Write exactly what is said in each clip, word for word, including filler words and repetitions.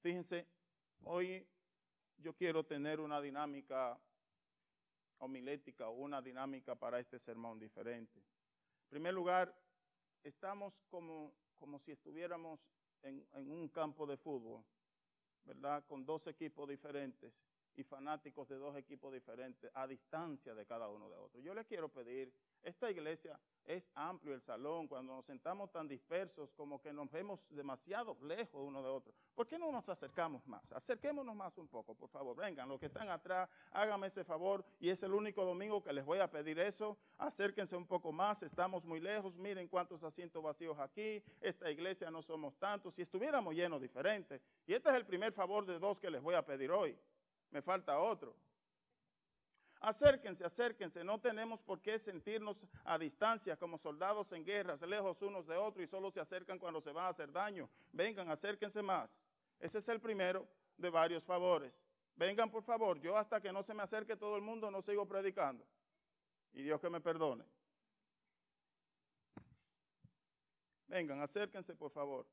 Fíjense, hoy yo quiero tener una dinámica homilética o una dinámica para este sermón diferente. En primer lugar, estamos como, como si estuviéramos en, en un campo de fútbol, ¿verdad? Con dos equipos diferentes y fanáticos de dos equipos diferentes a distancia de cada uno de otros. Yo les quiero pedir, esta iglesia es amplio el salón, cuando nos sentamos tan dispersos como que nos vemos demasiado lejos uno de otro. ¿Por qué no nos acercamos más? Acerquémonos más un poco, por favor. Vengan, los que están atrás, háganme ese favor y es el único domingo que les voy a pedir eso. Acérquense un poco más, estamos muy lejos, miren cuántos asientos vacíos aquí, esta iglesia no somos tantos, si estuviéramos llenos diferentes. Y este es el primer favor de dos que les voy a pedir hoy. Me falta otro. Acérquense, acérquense. No tenemos por qué sentirnos a distancia como soldados en guerras, lejos unos de otros y solo se acercan cuando se van a hacer daño. Vengan, acérquense más. Ese es el primero de varios favores. Vengan, por favor. Yo hasta que no se me acerque todo el mundo no sigo predicando. Y Dios que me perdone. Vengan, acérquense, por favor.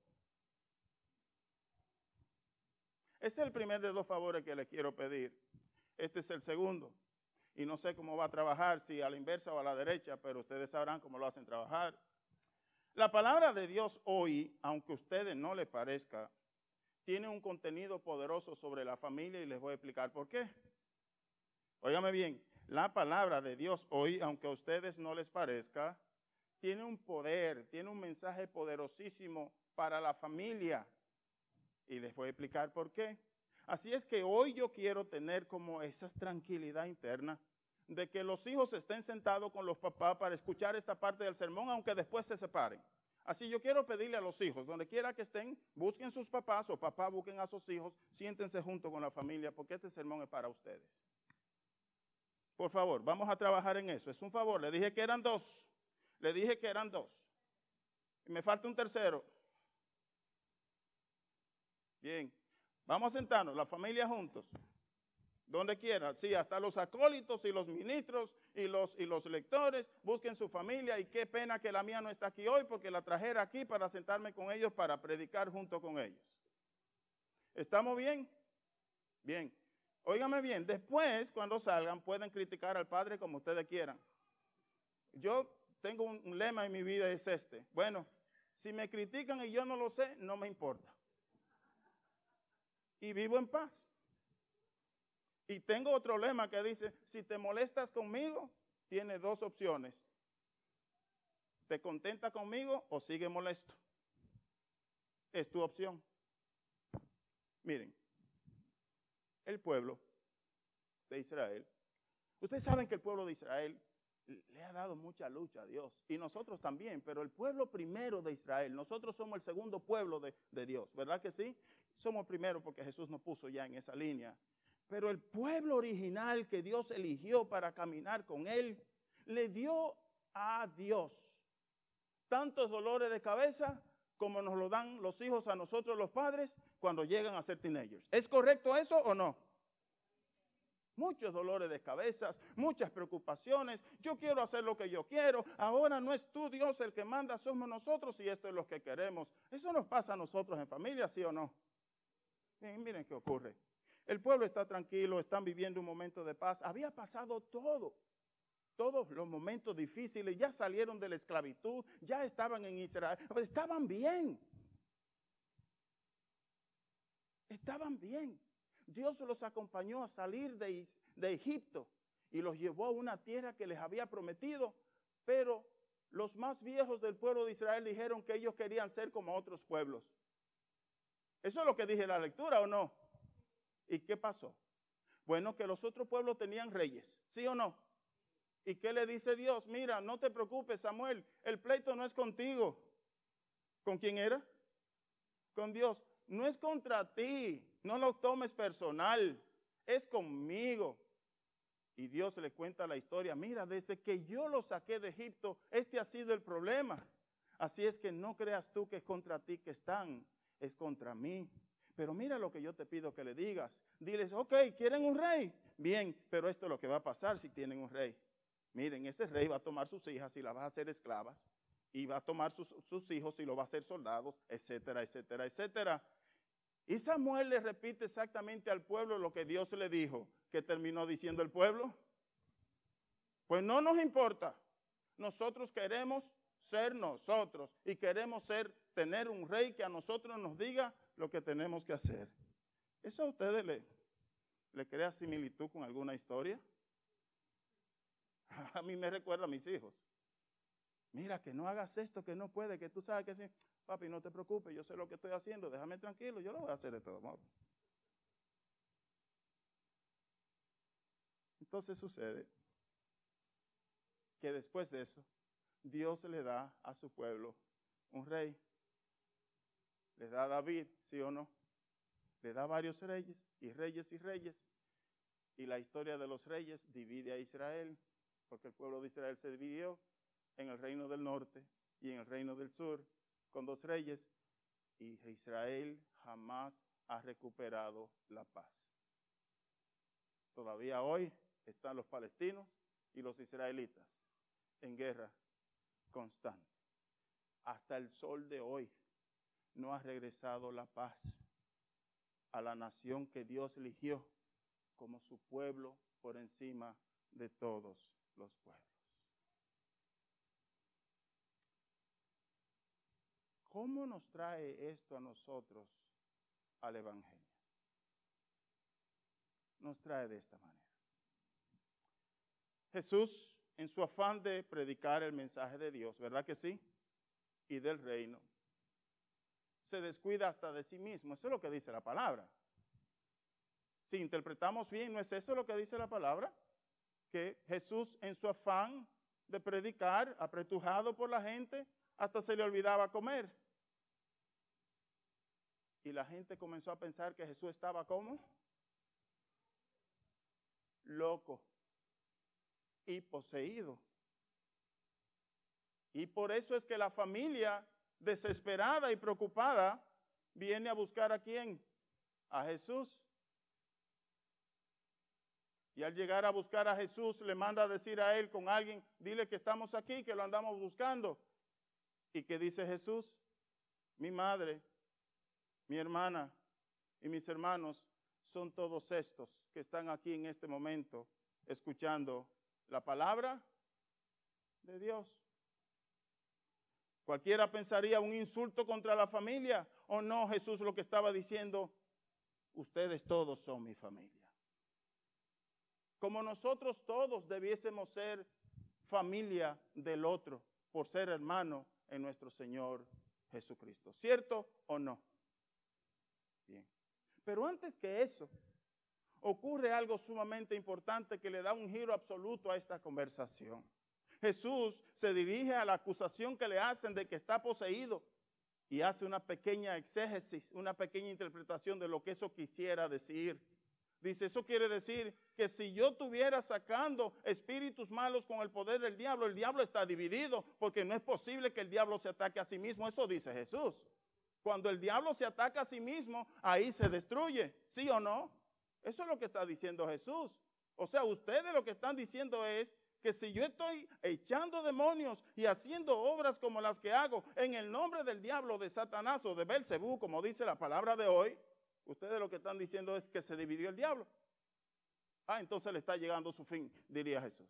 Ese es el primer de dos favores que les quiero pedir. Este es el segundo. Y no sé cómo va a trabajar, si a la inversa o a la derecha, pero ustedes sabrán cómo lo hacen trabajar. La palabra de Dios hoy, aunque a ustedes no les parezca, tiene un contenido poderoso sobre la familia y les voy a explicar por qué. Óigame bien, la palabra de Dios hoy, aunque a ustedes no les parezca, tiene un poder, tiene un mensaje poderosísimo para la familia. Y les voy a explicar por qué. Así es que hoy yo quiero tener como esa tranquilidad interna de que los hijos estén sentados con los papás para escuchar esta parte del sermón, aunque después se separen. Así yo quiero pedirle a los hijos, donde quiera que estén, busquen sus papás o papás busquen a sus hijos, siéntense junto con la familia, porque este sermón es para ustedes. Por favor, vamos a trabajar en eso. Es un favor, le dije que eran dos. Le dije que eran dos. Y me falta un tercero. Bien, vamos a sentarnos, la familia juntos, donde quiera, sí, hasta los acólitos y los ministros y los, y los lectores, busquen su familia y qué pena que la mía no está aquí hoy porque la trajera aquí para sentarme con ellos para predicar junto con ellos. ¿Estamos bien? Bien, óigame bien, después cuando salgan pueden criticar al padre como ustedes quieran. Yo tengo un, un lema en mi vida, es este, bueno, si me critican y yo no lo sé, no me importa. Y vivo en paz. Y tengo otro lema que dice, si te molestas conmigo, tienes dos opciones. ¿Te contenta conmigo o sigue molesto? Es tu opción. Miren, el pueblo de Israel, ustedes saben que el pueblo de Israel le ha dado mucha lucha a Dios. Y nosotros también, pero el pueblo primero de Israel, nosotros somos el segundo pueblo de, de Dios, ¿verdad que sí? Somos primero porque Jesús nos puso ya en esa línea. Pero el pueblo original que Dios eligió para caminar con Él, le dio a Dios tantos dolores de cabeza como nos lo dan los hijos a nosotros los padres cuando llegan a ser teenagers. ¿Es correcto eso o no? Muchos dolores de cabeza, muchas preocupaciones. Yo quiero hacer lo que yo quiero. Ahora no es tú, Dios, el que manda, somos nosotros y esto es lo que queremos. Eso nos pasa a nosotros en familia, ¿sí o no? Miren, miren qué ocurre. El pueblo está tranquilo, están viviendo un momento de paz. Había pasado todo, todos los momentos difíciles, ya salieron de la esclavitud, ya estaban en Israel, estaban bien. Estaban bien. Dios los acompañó a salir de, de Egipto y los llevó a una tierra que les había prometido, pero los más viejos del pueblo de Israel dijeron que ellos querían ser como otros pueblos. ¿Eso es lo que dije en la lectura o no? ¿Y qué pasó? Bueno, que los otros pueblos tenían reyes, ¿sí o no? ¿Y qué le dice Dios? Mira, no te preocupes, Samuel, el pleito no es contigo. ¿Con quién era? Con Dios. No es contra ti, no lo tomes personal, es conmigo. Y Dios le cuenta la historia, mira, desde que yo lo saqué de Egipto, este ha sido el problema. Así es que no creas tú que es contra ti que están, es contra mí. Pero mira lo que yo te pido que le digas. Diles, ok, ¿quieren un rey? Bien, pero esto es lo que va a pasar si tienen un rey. Miren, ese rey va a tomar sus hijas y las va a hacer esclavas. Y va a tomar sus, sus hijos y los va a hacer soldados, etcétera, etcétera, etcétera. Y Samuel le repite exactamente al pueblo lo que Dios le dijo. ¿Qué terminó diciendo el pueblo? Pues no nos importa. Nosotros queremos ser nosotros y queremos ser, tener un rey que a nosotros nos diga lo que tenemos que hacer. ¿Eso a ustedes le, le crea similitud con alguna historia? A mí me recuerda a mis hijos. Mira, que no hagas esto, que no puede, que tú sabes que sí. Papi, no te preocupes, yo sé lo que estoy haciendo, déjame tranquilo, yo lo voy a hacer de todos modos. Entonces sucede que después de eso, Dios le da a su pueblo un rey. Le da a David, ¿sí o no? Le da varios reyes, y reyes y reyes. Y la historia de los reyes divide a Israel, porque el pueblo de Israel se dividió en el reino del norte y en el reino del sur, con dos reyes, y Israel jamás ha recuperado la paz. Todavía hoy están los palestinos y los israelitas en guerra constante. Hasta el sol de hoy no ha regresado la paz a la nación que Dios eligió como su pueblo por encima de todos los pueblos. ¿Cómo nos trae esto a nosotros al Evangelio? Nos trae de esta manera. Jesús, en su afán de predicar el mensaje de Dios, ¿verdad que sí? Y del reino, se descuida hasta de sí mismo. Eso es lo que dice la palabra. Si interpretamos bien, ¿no es eso lo que dice la palabra? Que Jesús, en su afán de predicar, apretujado por la gente, hasta se le olvidaba comer. Y la gente comenzó a pensar que Jesús estaba ¿cómo? Loco y poseído. Y por eso es que la familia, desesperada y preocupada, viene a buscar ¿a quién? A Jesús. Y al llegar a buscar a Jesús, le manda a decir a él con alguien, dile que estamos aquí, que lo andamos buscando. ¿Y qué dice Jesús? Mi madre, mi hermana y mis hermanos son todos estos que están aquí en este momento escuchando la palabra de Dios. Cualquiera pensaría un insulto contra la familia, o no, Jesús lo que estaba diciendo, ustedes todos son mi familia. Como nosotros todos debiésemos ser familia del otro por ser hermano en nuestro Señor Jesucristo. ¿Cierto o no? Bien. Pero antes que eso, ocurre algo sumamente importante que le da un giro absoluto a esta conversación. Jesús se dirige a la acusación que le hacen de que está poseído y hace una pequeña exégesis, una pequeña interpretación de lo que eso quisiera decir. Dice, eso quiere decir que si yo estuviera sacando espíritus malos con el poder del diablo, el diablo está dividido, porque no es posible que el diablo se ataque a sí mismo. Eso dice Jesús. Cuando el diablo se ataca a sí mismo, ahí se destruye. ¿Sí o no? Eso es lo que está diciendo Jesús. O sea, ustedes lo que están diciendo es que si yo estoy echando demonios y haciendo obras como las que hago en el nombre del diablo, de Satanás o de Belcebú, como dice la palabra de hoy, ustedes lo que están diciendo es que se dividió el diablo. Ah, entonces le está llegando su fin, diría Jesús.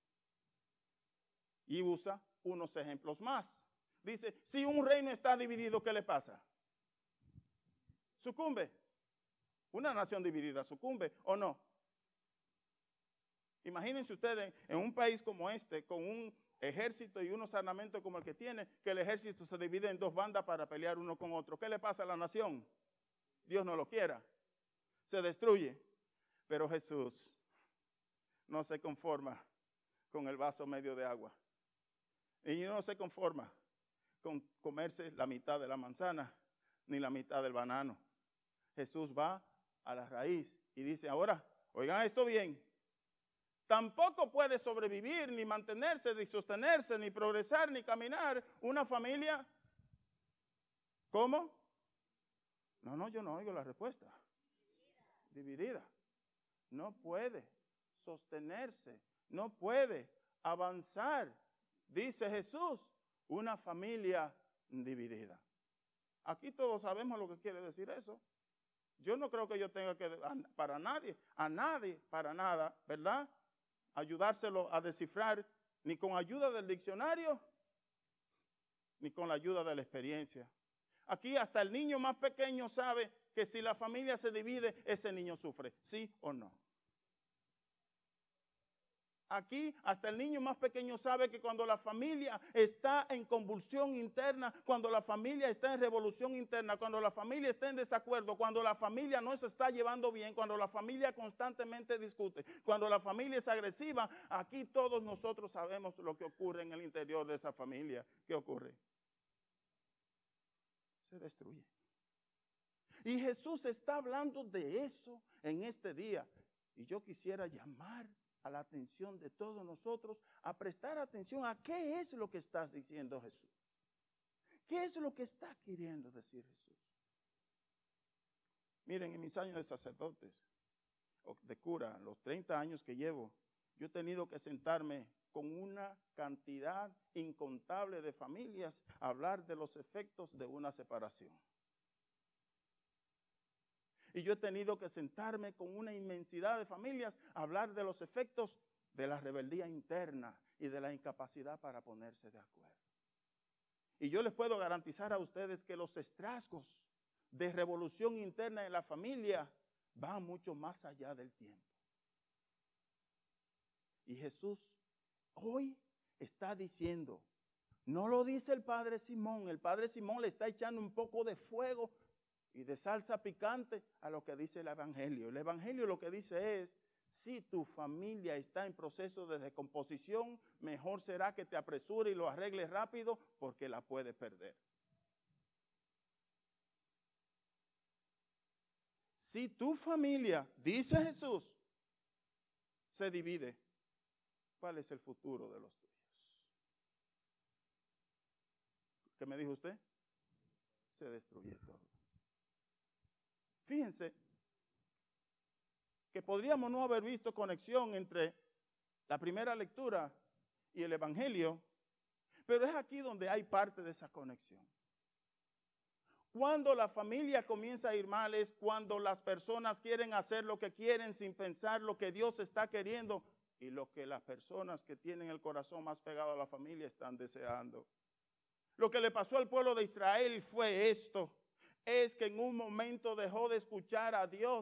Y usa unos ejemplos más. Dice, si un reino está dividido, ¿qué le pasa? Sucumbe. Una nación dividida sucumbe o no. Imagínense ustedes en un país como este, con un ejército y unos armamentos como el que tiene, que el ejército se divide en dos bandas para pelear uno con otro. ¿Qué le pasa a la nación? Dios no lo quiera. Se destruye. Pero Jesús no se conforma con el vaso medio de agua. Y no se conforma con comerse la mitad de la manzana ni la mitad del banano. Jesús va a la raíz y dice, ahora, oigan esto bien, tampoco puede sobrevivir, ni mantenerse, ni sostenerse, ni progresar, ni caminar una familia. ¿Cómo? No, no, yo no oigo la respuesta. Dividida. No puede sostenerse, no puede avanzar, dice Jesús, una familia dividida. Aquí todos sabemos lo que quiere decir eso. Yo no creo que yo tenga que, para nadie, a nadie, para nada, ¿verdad? Ayudárselo a descifrar, ni con ayuda del diccionario, ni con la ayuda de la experiencia. Aquí hasta el niño más pequeño sabe que si la familia se divide, ese niño sufre, ¿sí o no? Aquí hasta el niño más pequeño sabe que cuando la familia está en convulsión interna, cuando la familia está en revolución interna, cuando la familia está en desacuerdo, cuando la familia no se está llevando bien, cuando la familia constantemente discute, cuando la familia es agresiva, aquí todos nosotros sabemos lo que ocurre en el interior de esa familia. ¿Qué ocurre? Se destruye. Y Jesús está hablando de eso en este día. Y yo quisiera llamar a la atención de todos nosotros a prestar atención a qué es lo que está diciendo Jesús. ¿Qué es lo que está queriendo decir Jesús? Miren, en mis años de sacerdotes, o de cura, los treinta años que llevo, yo he tenido que sentarme con una cantidad incontable de familias a hablar de los efectos de una separación. Y yo he tenido que sentarme con una inmensidad de familias a hablar de los efectos de la rebeldía interna y de la incapacidad para ponerse de acuerdo. Y yo les puedo garantizar a ustedes que los estragos de revolución interna en la familia van mucho más allá del tiempo. Y Jesús hoy está diciendo, no lo dice el Padre Simón, el Padre Simón le está echando un poco de fuego y de salsa picante a lo que dice el Evangelio. El Evangelio lo que dice es, si tu familia está en proceso de descomposición, mejor será que te apresure y lo arregles rápido porque la puedes perder. Si tu familia, dice Jesús, se divide, ¿cuál es el futuro de los tuyos? ¿Qué me dijo usted? Se destruye todo. Fíjense que podríamos no haber visto conexión entre la primera lectura y el Evangelio, pero es aquí donde hay parte de esa conexión. Cuando la familia comienza a ir mal es cuando las personas quieren hacer lo que quieren sin pensar lo que Dios está queriendo y lo que las personas que tienen el corazón más pegado a la familia están deseando. Lo que le pasó al pueblo de Israel fue esto. Es que en un momento dejó de escuchar a Dios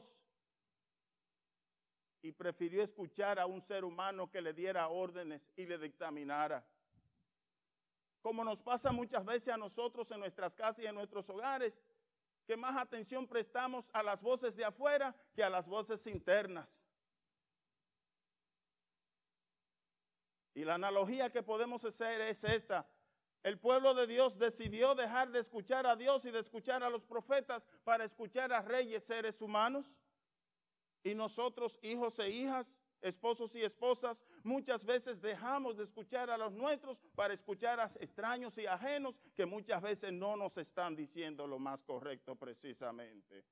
y prefirió escuchar a un ser humano que le diera órdenes y le dictaminara. Como nos pasa muchas veces a nosotros en nuestras casas y en nuestros hogares, que más atención prestamos a las voces de afuera que a las voces internas. Y la analogía que podemos hacer es esta. El pueblo de Dios decidió dejar de escuchar a Dios y de escuchar a los profetas para escuchar a reyes, seres humanos. Y nosotros, hijos e hijas, esposos y esposas, muchas veces dejamos de escuchar a los nuestros para escuchar a extraños y ajenos que muchas veces no nos están diciendo lo más correcto precisamente.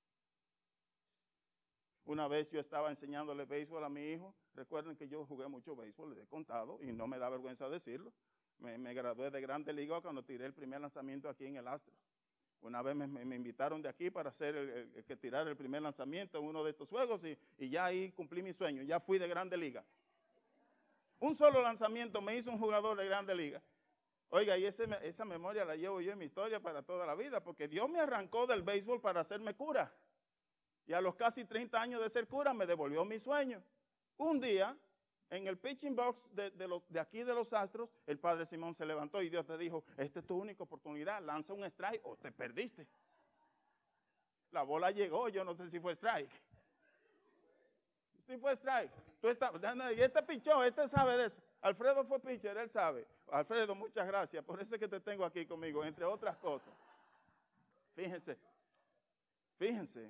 Una vez yo estaba enseñándole béisbol a mi hijo. Recuerden que yo jugué mucho béisbol, les he contado y no me da vergüenza decirlo. Me, me gradué de Grande Liga cuando tiré el primer lanzamiento aquí en el Astro. Una vez me, me invitaron de aquí para hacer el, el, el que tirar el primer lanzamiento en uno de estos juegos y, y ya ahí cumplí mi sueño, ya fui de Grande Liga. Un solo lanzamiento me hizo un jugador de Grande Liga. Oiga, y ese, esa memoria la llevo yo en mi historia para toda la vida, porque Dios me arrancó del béisbol para hacerme cura. Y a los casi treinta años de ser cura me devolvió mi sueño. Un día, en el pitching box de, de, los, de aquí de los Astros, el padre Simón se levantó y Dios te dijo, esta es tu única oportunidad, lanza un strike o te perdiste. La bola llegó, yo no sé si fue strike. Si fue strike. Tú estás, y este pichó, este sabe de eso. Alfredo fue pitcher, él sabe. Alfredo, muchas gracias, por eso es que te tengo aquí conmigo, entre otras cosas. Fíjense, fíjense.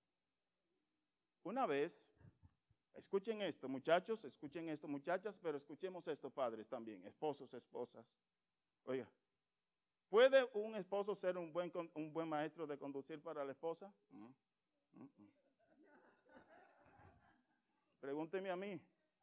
Una vez, escuchen esto, muchachos, escuchen esto, muchachas, pero escuchemos esto, padres también, esposos, esposas. Oiga, ¿puede un esposo ser un buen, un buen maestro de conducir para la esposa? Mm, mm, mm. Pregúnteme a mí.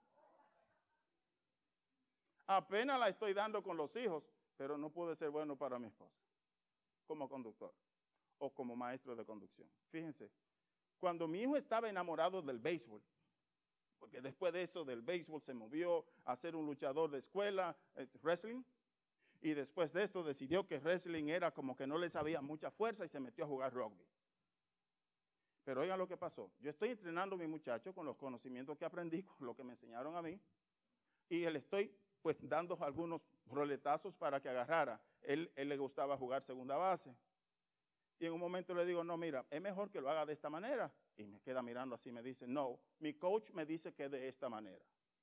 Apenas la estoy dando con los hijos, pero no pude ser bueno para mi esposa, como conductor o como maestro de conducción. Fíjense, Cuando mi hijo estaba enamorado del béisbol, porque después de eso del béisbol se movió a ser un luchador de escuela, eh, wrestling, y después de esto decidió que wrestling era como que no le sabía mucha fuerza y se metió a jugar rugby. Pero oigan lo que pasó. Yo estoy entrenando a mi muchacho con los conocimientos que aprendí, con lo que me enseñaron a mí, y le estoy pues dando algunos roletazos para que agarrara. Él, él le gustaba jugar segunda base. Y en un momento le digo, no, mira, es mejor que lo haga de esta manera. Y me queda mirando así, me dice, no, mi coach me dice que de esta manera.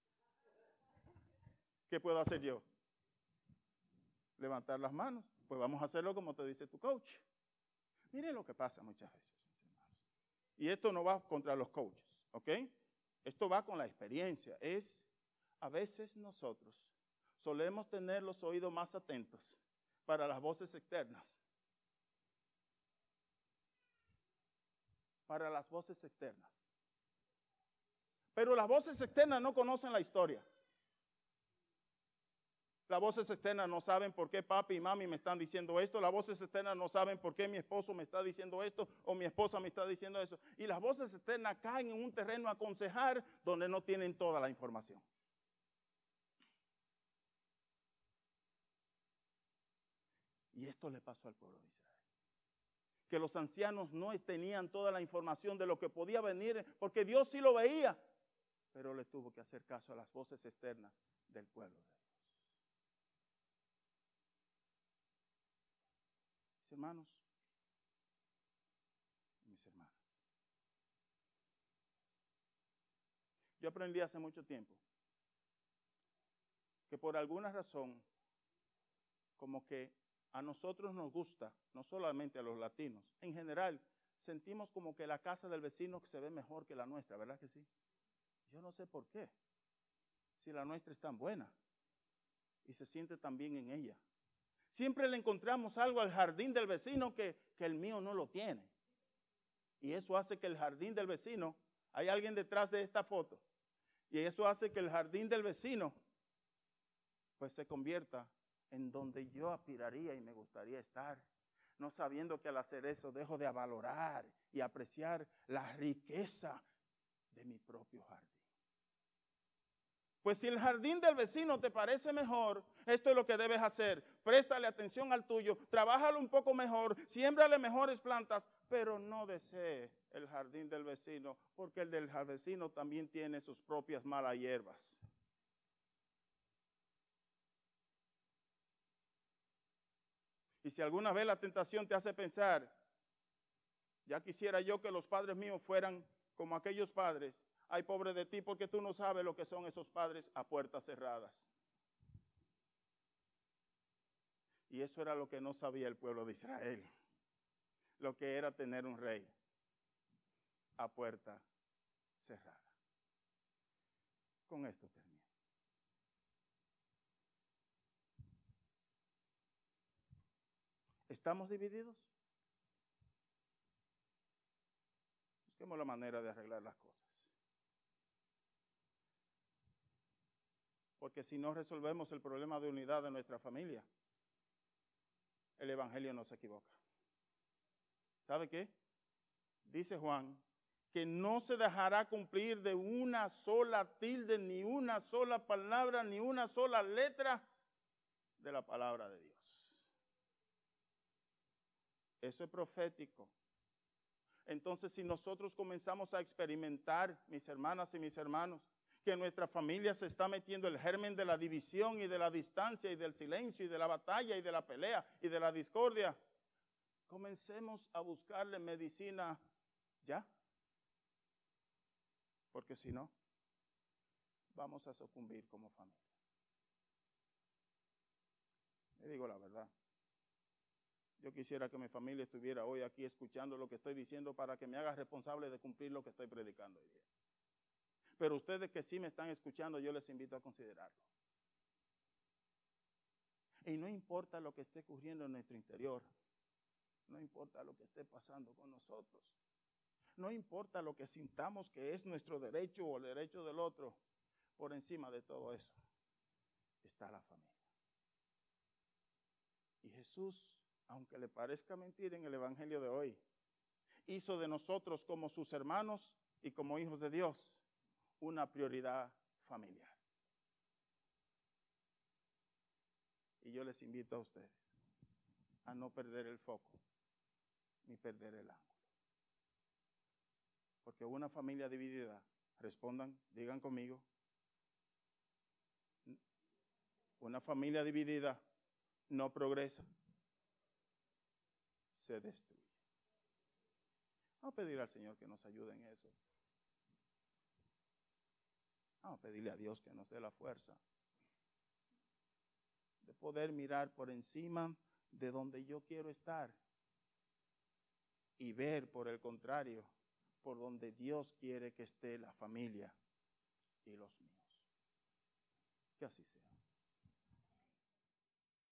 ¿Qué puedo hacer yo? Levantar las manos. Pues vamos a hacerlo como te dice tu coach. Miren lo que pasa muchas veces, mis hermanos. Y esto no va contra los coaches, ¿ok? Esto va con la experiencia. Es, a veces nosotros solemos tener los oídos más atentos para las voces externas. Para las voces externas. Pero las voces externas no conocen la historia. Las voces externas no saben por qué papi y mami me están diciendo esto. Las voces externas no saben por qué mi esposo me está diciendo esto o mi esposa me está diciendo eso. Y las voces externas caen en un terreno a aconsejar donde no tienen toda la información. Y esto le pasó al pueblo de Israel. Que los ancianos no tenían toda la información de lo que podía venir, porque Dios sí lo veía, pero le tuvo que hacer caso a las voces externas del pueblo de Dios. Mis hermanos, mis hermanas, yo aprendí hace mucho tiempo que por alguna razón, como que a nosotros nos gusta, no solamente a los latinos, en general, sentimos como que la casa del vecino se ve mejor que la nuestra, ¿verdad que sí? Yo no sé por qué, si la nuestra es tan buena y se siente tan bien en ella. Siempre le encontramos algo al jardín del vecino que, que el mío no lo tiene. Y eso hace que el jardín del vecino, hay alguien detrás de esta foto, y eso hace que el jardín del vecino pues se convierta en donde yo aspiraría y me gustaría estar, no sabiendo que al hacer eso dejo de valorar y apreciar la riqueza de mi propio jardín. Pues si el jardín del vecino te parece mejor, esto es lo que debes hacer. Préstale atención al tuyo, trabájalo un poco mejor, siémbrale mejores plantas, pero no desee el jardín del vecino, porque el del vecino también tiene sus propias malas hierbas. Y si alguna vez la tentación te hace pensar, ya quisiera yo que los padres míos fueran como aquellos padres, ay, pobre de ti, porque tú no sabes lo que son esos padres a puertas cerradas. Y eso era lo que no sabía el pueblo de Israel, lo que era tener un rey a puerta cerrada. Con esto termino. ¿Estamos divididos? Busquemos la manera de arreglar las cosas. Porque si no resolvemos el problema de unidad de nuestra familia, el evangelio no se equivoca. ¿Sabe qué? Dice Juan que no se dejará cumplir de una sola tilde, ni una sola palabra, ni una sola letra de la palabra de Dios. Eso es profético. Entonces, si nosotros comenzamos a experimentar, mis hermanas y mis hermanos, que en nuestra familia se está metiendo el germen de la división y de la distancia y del silencio y de la batalla y de la pelea y de la discordia, comencemos a buscarle medicina ya. Porque si no, vamos a sucumbir como familia. Le digo la verdad. Yo quisiera que mi familia estuviera hoy aquí escuchando lo que estoy diciendo para que me haga responsable de cumplir lo que estoy predicando hoy día. Pero ustedes que sí me están escuchando, yo les invito a considerarlo. Y no importa lo que esté ocurriendo en nuestro interior, no importa lo que esté pasando con nosotros, no importa lo que sintamos que es nuestro derecho o el derecho del otro, por encima de todo eso está la familia. Y Jesús, aunque le parezca mentira en el evangelio de hoy, hizo de nosotros como sus hermanos y como hijos de Dios una prioridad familiar. Y yo les invito a ustedes a no perder el foco ni perder el ángulo. Porque una familia dividida, respondan, digan conmigo, una familia dividida no progresa, se destruye. Vamos a pedir al Señor que nos ayude en eso. Vamos a pedirle a Dios que nos dé la fuerza de poder mirar por encima de donde yo quiero estar y ver, por el contrario, por donde Dios quiere que esté la familia y los míos. Que así sea.